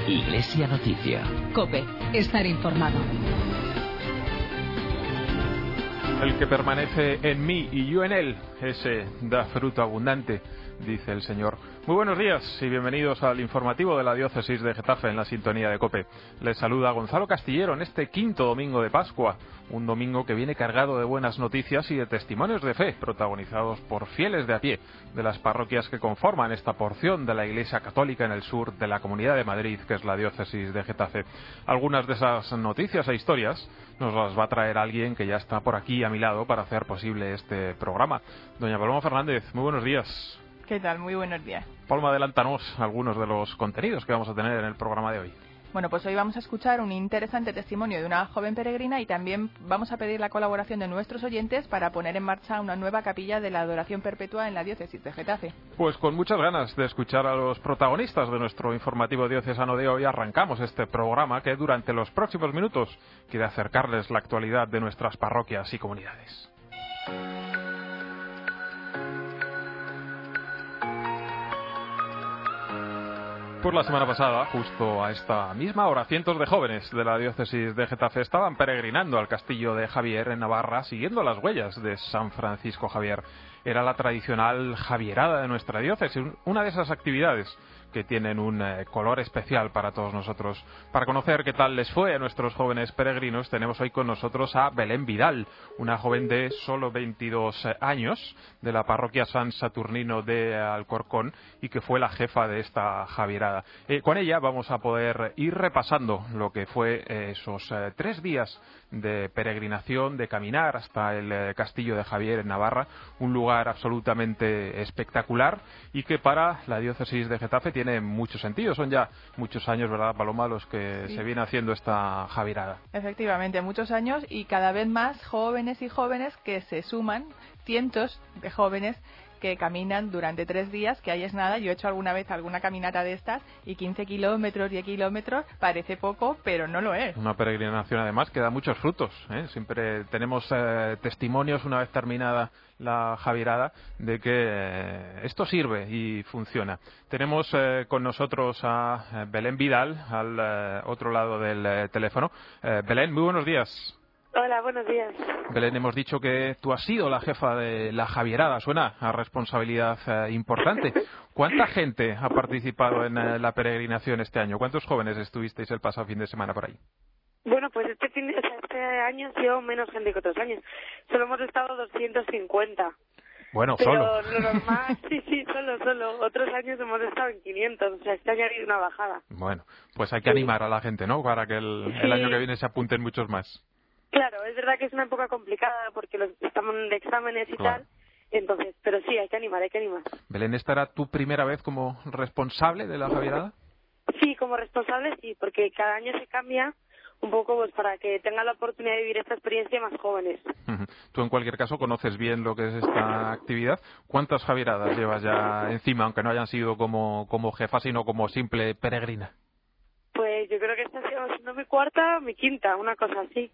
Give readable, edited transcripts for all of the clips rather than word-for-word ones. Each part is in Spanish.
Iglesia Noticia. COPE. Estar informado. El que permanece en mí y yo en él, ese da fruto abundante, dice el Señor. Muy buenos días y bienvenidos al informativo de la Diócesis de Getafe en la sintonía de COPE. Les saluda Gonzalo Castillero en este quinto domingo de Pascua, un domingo que viene cargado de buenas noticias y de testimonios de fe, protagonizados por fieles de a pie de las parroquias que conforman esta porción de la Iglesia Católica en el sur de la Comunidad de Madrid, que es la Diócesis de Getafe. Algunas de esas noticias e historias nos las va a traer alguien que ya está por aquí a mi lado para hacer posible este programa. Doña Paloma Fernández, muy buenos días. ¿Qué tal? Muy buenos días. Paloma, adelántanos algunos de los contenidos que vamos a tener en el programa de hoy. Bueno, pues hoy vamos a escuchar un interesante testimonio de una joven peregrina y también vamos a pedir la colaboración de nuestros oyentes para poner en marcha una nueva capilla de la adoración perpetua en la Diócesis de Getafe. Pues con muchas ganas de escuchar a los protagonistas de nuestro informativo diocesano de hoy, arrancamos este programa que durante los próximos minutos quiere acercarles la actualidad de nuestras parroquias y comunidades. Pues la semana pasada, justo a esta misma hora, cientos de jóvenes de la diócesis de Getafe estaban peregrinando al castillo de Javier en Navarra, siguiendo las huellas de San Francisco Javier. Era la tradicional Javierada de nuestra diócesis, una de esas actividades que tienen un color especial para todos nosotros. Para conocer qué tal les fue a nuestros jóvenes peregrinos, tenemos hoy con nosotros a Belén Vidal, una joven de solo 22 años, de la parroquia San Saturnino de Alcorcón, y que fue la jefa de esta Javierada. Con ella vamos a poder ir repasando lo que fue esos 3 días de peregrinación, de caminar hasta el castillo de Javier en Navarra, un lugar absolutamente espectacular y que para la diócesis de Getafe tiene mucho sentido. Son ya muchos años, ¿verdad, Paloma?, los que se viene haciendo esta Javierada. Efectivamente, muchos años y cada vez más jóvenes y jóvenes que se suman, cientos de jóvenes que caminan durante 3 días, que ahí es nada. Yo he hecho alguna vez alguna caminata de estas y 15 kilómetros, 10 kilómetros, parece poco, pero no lo es. Una peregrinación además que da muchos frutos, ¿eh? Siempre tenemos testimonios una vez terminada la Javierada de que esto sirve y funciona. Tenemos con nosotros a Belén Vidal al otro lado del teléfono. Belén, muy buenos días. Hola, buenos días. Belén, hemos dicho que tú has sido la jefa de la Javierada. Suena a responsabilidad importante. ¿Cuánta gente ha participado en la peregrinación este año? ¿Cuántos jóvenes estuvisteis el pasado fin de semana por ahí? Bueno, pues este año ha sido menos gente que otros años. Solo hemos estado 250. Bueno, pero solo. Lo normal, sí, solo. Otros años hemos estado en 500, o sea, este año ha habido una bajada. Bueno, pues hay que animar a la gente, ¿no?, para que el año que viene se apunten muchos más. Claro, es verdad que es una época complicada porque estamos de exámenes y claro. tal, entonces, pero sí, hay que animar. Belén, ¿esta era tu primera vez como responsable de la Javierada? Sí, como responsable sí, porque cada año se cambia un poco pues para que tengan la oportunidad de vivir esta experiencia más jóvenes. Tú en cualquier caso conoces bien lo que es esta actividad. ¿Cuántas Javieradas llevas ya encima, aunque no hayan sido como jefa, sino como simple peregrina? Pues yo creo que esta ha sido, si no mi cuarta, mi quinta, una cosa así.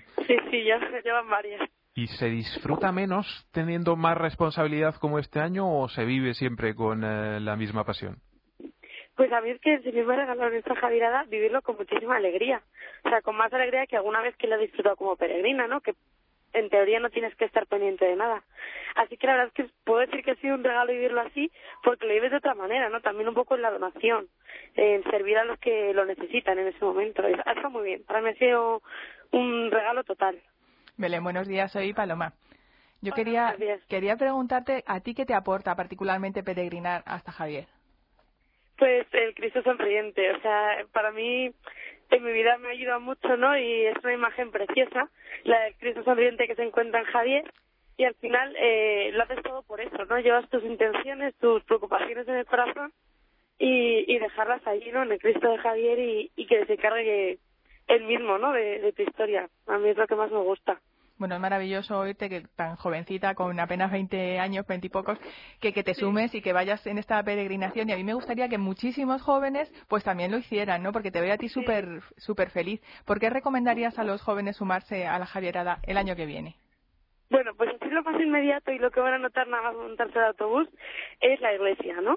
Sí, ya se llevan varias. ¿Y se disfruta menos teniendo más responsabilidad como este año o se vive siempre con la misma pasión? Pues a mí es que el Señor me regaló en esta Javierada vivirlo con muchísima alegría. O sea, con más alegría que alguna vez que lo he disfrutado como peregrina, ¿no? Que en teoría no tienes que estar pendiente de nada. Así que la verdad es que puedo decir que ha sido un regalo vivirlo así porque lo vives de otra manera, ¿no? También un poco en la donación, en servir a los que lo necesitan en ese momento. Está muy bien. Para mí ha sido un regalo total. Belén, buenos días. Soy Paloma. Yo Hola, quería preguntarte a ti qué te aporta particularmente peregrinar hasta Javier. Pues el Cristo sonriente, o sea, para mí en mi vida me ha ayudado mucho, ¿no? Y es una imagen preciosa, la del Cristo sonriente que se encuentra en Javier, y al final lo haces todo por eso, ¿no? Llevas tus intenciones, tus preocupaciones en el corazón y dejarlas ahí, ¿no? En el Cristo de Javier y que se encargue él mismo, ¿no? De tu historia. A mí es lo que más me gusta. Bueno, es maravilloso oírte que tan jovencita, con apenas 20 años, 20 y pocos, que te sumes y que vayas en esta peregrinación. Y a mí me gustaría que muchísimos jóvenes pues también lo hicieran, ¿no? Porque te veo a ti súper feliz. ¿Por qué recomendarías a los jóvenes sumarse a la Javierada el año que viene? Bueno, pues así lo más inmediato y lo que van a notar nada más montarse al autobús es la iglesia, ¿no?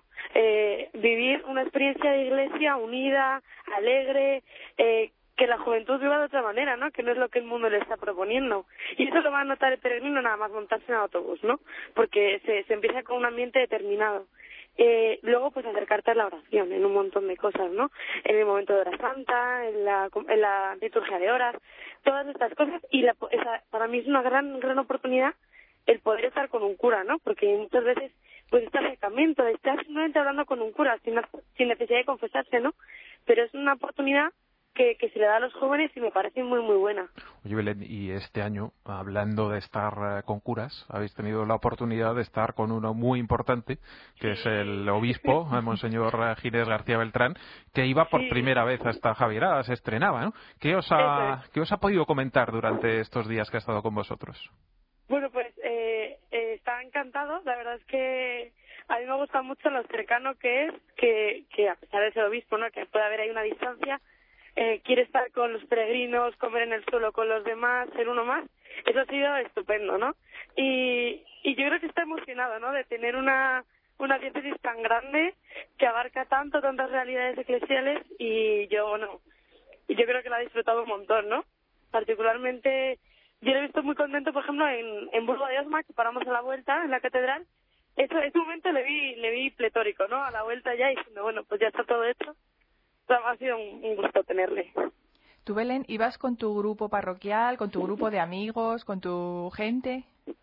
Vivir una experiencia de iglesia unida, alegre, que la juventud viva de otra manera, ¿no? Que no es lo que el mundo le está proponiendo. Y eso lo va a notar el peregrino nada más montarse en el autobús, ¿no? Porque se empieza con un ambiente determinado. Luego, pues acercarte a la oración en un montón de cosas, ¿no? En el momento de hora santa, en la liturgia de horas, todas estas cosas. Y para mí es una gran oportunidad el poder estar con un cura, ¿no? Porque muchas veces, pues este acercamiento, de estar simplemente hablando con un cura, sin necesidad de confesarse, ¿no? Pero es una oportunidad que se le da a los jóvenes y me parece muy buena. Oye, Belén, y este año, hablando de estar con curas, habéis tenido la oportunidad de estar con uno muy importante, que es el obispo, el Monseñor Ginés García Beltrán, que iba por primera vez a esta Javierada, se estrenaba, ¿no? ¿Qué os ha podido comentar durante estos días que ha estado con vosotros? Bueno, pues está encantado. La verdad es que a mí me gusta mucho lo cercano que es, que a pesar de ser obispo, ¿no? Que puede haber ahí una distancia, quiere estar con los peregrinos, comer en el suelo con los demás, ser uno más. Eso ha sido estupendo, ¿no? Y yo creo que está emocionado, ¿no? De tener una diócesis tan grande que abarca tantas realidades eclesiales y yo creo que lo ha disfrutado un montón, ¿no? Particularmente, yo lo he visto muy contento, por ejemplo, en Burgo de Osma, que paramos a la vuelta en la catedral. Ese momento le vi pletórico, ¿no? A la vuelta ya diciendo, bueno, pues ya está todo hecho. Ha sido un gusto tenerle. ¿Tú, Belén, ibas con tu grupo parroquial, con tu grupo de amigos, con tu gente?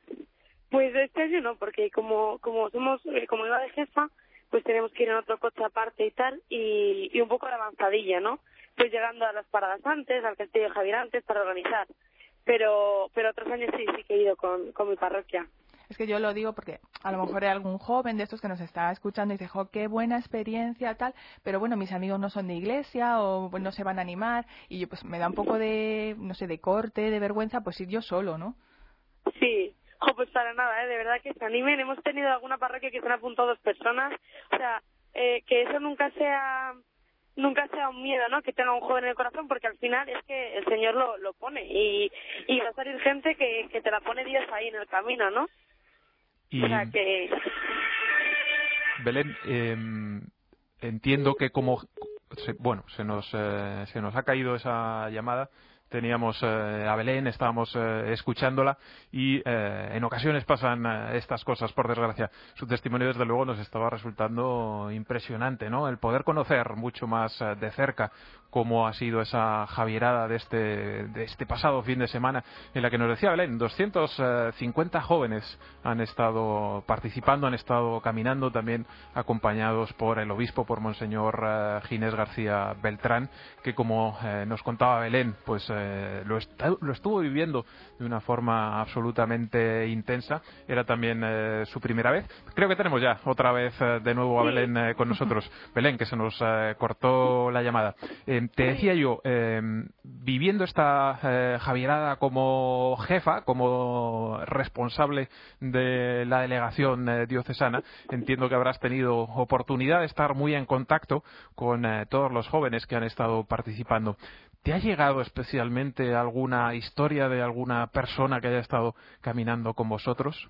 Pues este año no, porque como iba de jefa, pues tenemos que ir en otro coche aparte y tal, y un poco de avanzadilla, ¿no? Pues llegando a las paradas antes, al Castillo de Javier antes, para organizar. Pero otros años sí que he ido con mi parroquia. Es que yo lo digo porque a lo mejor hay algún joven de estos que nos está escuchando y dice, jo, qué buena experiencia, tal, pero bueno, mis amigos no son de iglesia o no se van a animar y yo pues me da un poco de, no sé, de corte, de vergüenza, pues ir yo solo, ¿no? Sí, pues para nada, de verdad que se animen. Hemos tenido alguna parroquia que se han apuntado 2 personas, o sea, que eso nunca sea un miedo, ¿no? Que tenga un joven en el corazón, porque al final es que el Señor lo pone y va a salir gente que te la pone Dios ahí en el camino, ¿no? Y, o sea que... Belén, entiendo que se nos ha caído esa llamada. Teníamos a Belén, estábamos escuchándola y en ocasiones pasan estas cosas, por desgracia. Su testimonio, desde luego, nos estaba resultando impresionante, ¿no? El poder conocer mucho más de cerca cómo ha sido esa Javierada de este pasado fin de semana, en la que nos decía Belén, 250 jóvenes han estado participando, han estado caminando, también acompañados por el obispo, por Monseñor Ginés García Beltrán, que como nos contaba Belén, pues lo estuvo viviendo de una forma absolutamente intensa. Era también su primera vez. Creo que tenemos ya otra vez de nuevo a Belén con nosotros. Belén, que se nos cortó la llamada. Te decía yo, viviendo esta Javierada como jefa, como responsable de la delegación diocesana, entiendo que habrás tenido oportunidad de estar muy en contacto con todos los jóvenes que han estado participando. ¿Te ha llegado especialmente alguna historia de alguna persona que haya estado caminando con vosotros?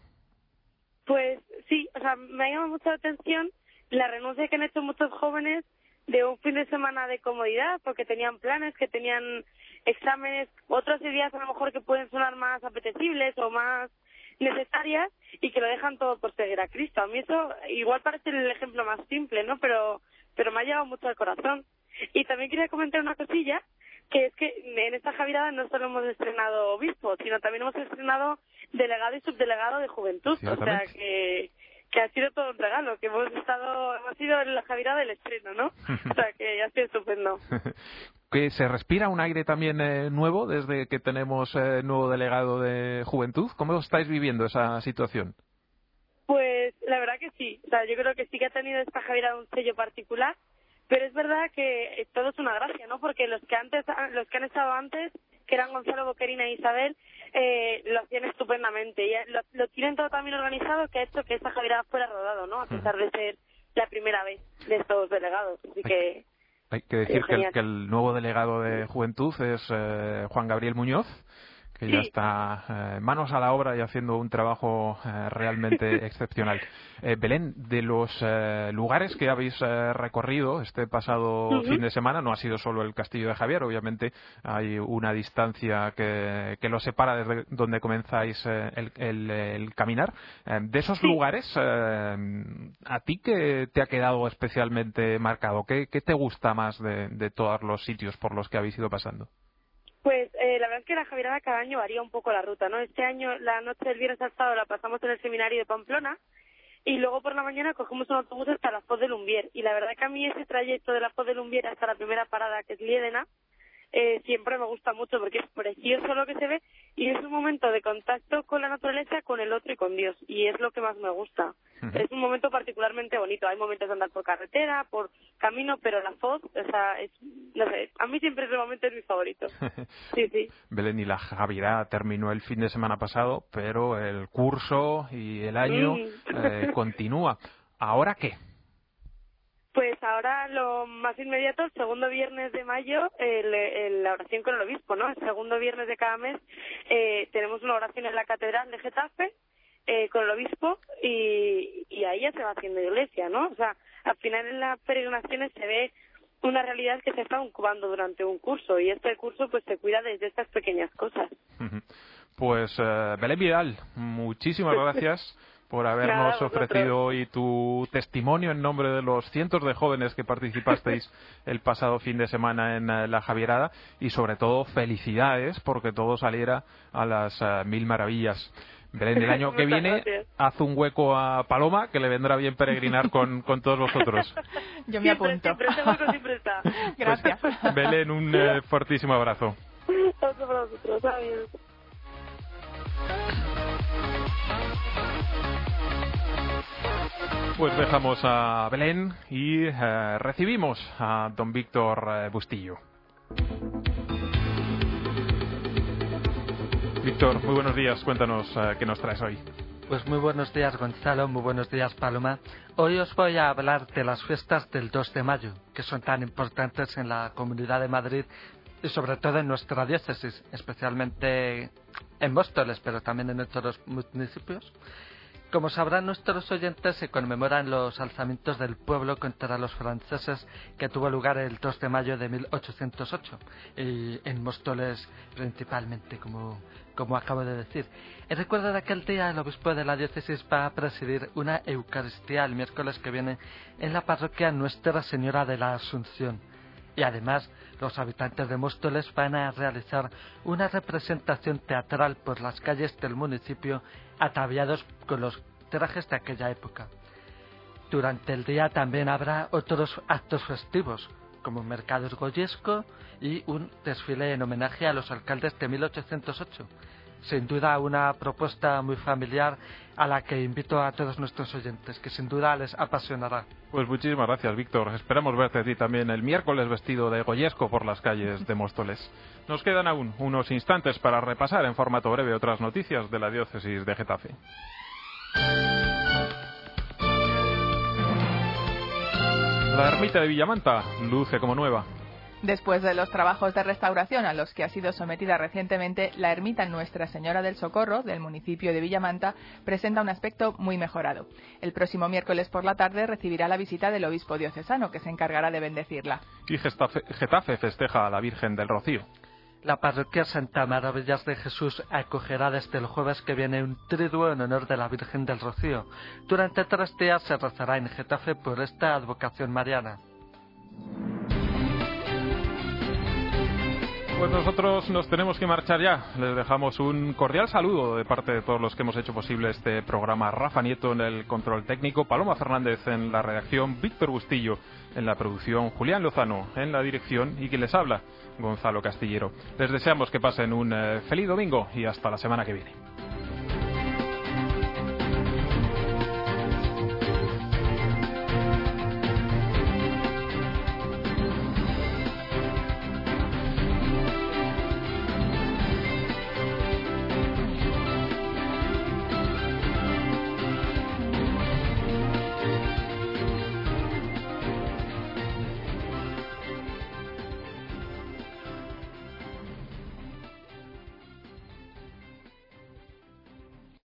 Pues sí, o sea, me ha llamado mucho la atención la renuncia que han hecho muchos jóvenes de un fin de semana de comodidad, porque tenían planes, que tenían exámenes, otros días a lo mejor que pueden sonar más apetecibles o más necesarias, y que lo dejan todo por seguir a Cristo. A mí eso igual parece el ejemplo más simple, ¿no? Pero me ha llegado mucho al corazón. Y también quería comentar una cosilla, que es que en esta Javierada no solo hemos estrenado obispo, sino también hemos estrenado delegado y subdelegado de juventud. O sea que ha sido todo un regalo, que hemos sido en la Javierada del estreno, ¿no? O sea que ha sido estupendo. ¿Que se respira un aire también nuevo desde que tenemos nuevo delegado de juventud? ¿Cómo estáis viviendo esa situación? Pues la verdad que sí. O sea, yo creo que sí que ha tenido esta Javierada un sello particular, pero es verdad que todo es una gracia, ¿no? Porque los que han estado antes, que eran Gonzalo, Boquerina e Isabel, lo hacían estupendamente. Y lo tienen todo también organizado, que ha hecho que esta Javierada fuera rodado, ¿no? A pesar de ser la primera vez de estos delegados. Así que... Hay que decir que el nuevo delegado de Juventud es Juan Gabriel Muñoz, que ya está manos a la obra y haciendo un trabajo realmente excepcional. Belén, de los lugares que habéis recorrido este pasado fin de semana, no ha sido solo el Castillo de Javier, obviamente hay una distancia que lo separa desde donde comenzáis el caminar. De esos lugares, ¿a ti qué te ha quedado especialmente marcado? ¿Qué te gusta más de todos los sitios por los que habéis ido pasando? Pues la verdad es que la Javierada cada año varía un poco la ruta, ¿no? Este año la noche del viernes al sábado la pasamos en el seminario de Pamplona y luego por la mañana cogemos un autobús hasta la Foz de Lumbier. Y la verdad que a mí ese trayecto de la Foz de Lumbier hasta la primera parada, que es Liedena, siempre me gusta mucho porque es precioso lo que se ve y es un momento de contacto con la naturaleza, con el otro y con Dios, y es lo que más me gusta. Es un momento particularmente bonito. Hay momentos de andar por carretera, por camino, pero la Foz, o sea, no sé, a mí siempre ese momento es mi favorito. Sí. Belén, y la Javierada terminó el fin de semana pasado, pero el curso y el año continúa. ¿Ahora qué? Pues ahora lo más inmediato, el segundo viernes de mayo, la oración con el obispo, ¿no? El segundo viernes de cada mes tenemos una oración en la Catedral de Getafe con el obispo y ahí ya se va haciendo iglesia, ¿no? O sea, al final en las peregrinaciones se ve una realidad que se está incubando durante un curso y este curso pues se cuida desde estas pequeñas cosas. Pues Belén Vidal, muchísimas gracias por habernos ofrecido hoy tu testimonio en nombre de los cientos de jóvenes que participasteis el pasado fin de semana en la Javierada y sobre todo felicidades porque todo saliera a las mil maravillas. Belén, el año que viene haz un hueco a Paloma que le vendrá bien peregrinar con todos vosotros. Yo me apunto. Siempre, ese hueco siempre está. Gracias. Pues, Belén, un fortísimo abrazo. Otro para vosotros, adiós. Pues dejamos a Belén y recibimos a don Víctor Bustillo. Víctor, muy buenos días. Cuéntanos qué nos traes hoy. Pues muy buenos días, Gonzalo. Muy buenos días, Paloma. Hoy os voy a hablar de las fiestas del 2 de mayo, que son tan importantes en la Comunidad de Madrid y sobre todo en nuestra diócesis, especialmente en Móstoles, pero también en otros municipios. Como sabrán nuestros oyentes, se conmemoran los alzamientos del pueblo contra los franceses que tuvo lugar el 2 de mayo de 1808, y en Móstoles principalmente, como acabo de decir. En recuerdo de aquel día, el obispo de la diócesis va a presidir una Eucaristía el miércoles que viene en la parroquia Nuestra Señora de la Asunción. Y además, los habitantes de Móstoles van a realizar una representación teatral por las calles del municipio ataviados con los trajes de aquella época. Durante el día también habrá otros actos festivos, como un mercado goyesco y un desfile en homenaje a los alcaldes de 1808. Sin duda una propuesta muy familiar a la que invito a todos nuestros oyentes, que sin duda les apasionará. Pues muchísimas gracias, Víctor. Esperamos verte a ti también el miércoles vestido de goyesco por las calles de Móstoles. Nos quedan aún unos instantes para repasar en formato breve otras noticias de la diócesis de Getafe. La ermita de Villamanta luce como nueva. Después de los trabajos de restauración a los que ha sido sometida recientemente, la ermita Nuestra Señora del Socorro del municipio de Villamanta presenta un aspecto muy mejorado. El próximo miércoles por la tarde recibirá la visita del obispo diocesano, que se encargará de bendecirla. Y Getafe festeja a la Virgen del Rocío. La parroquia Santa Maravillas de Jesús acogerá desde el jueves que viene un triduo en honor de la Virgen del Rocío. Durante 3 días se rezará en Getafe por esta advocación mariana. Pues nosotros nos tenemos que marchar ya. Les dejamos un cordial saludo de parte de todos los que hemos hecho posible este programa. Rafa Nieto en el control técnico, Paloma Fernández en la redacción, Víctor Bustillo en la producción, Julián Lozano en la dirección y quien les habla, Gonzalo Castillero. Les deseamos que pasen un feliz domingo y hasta la semana que viene.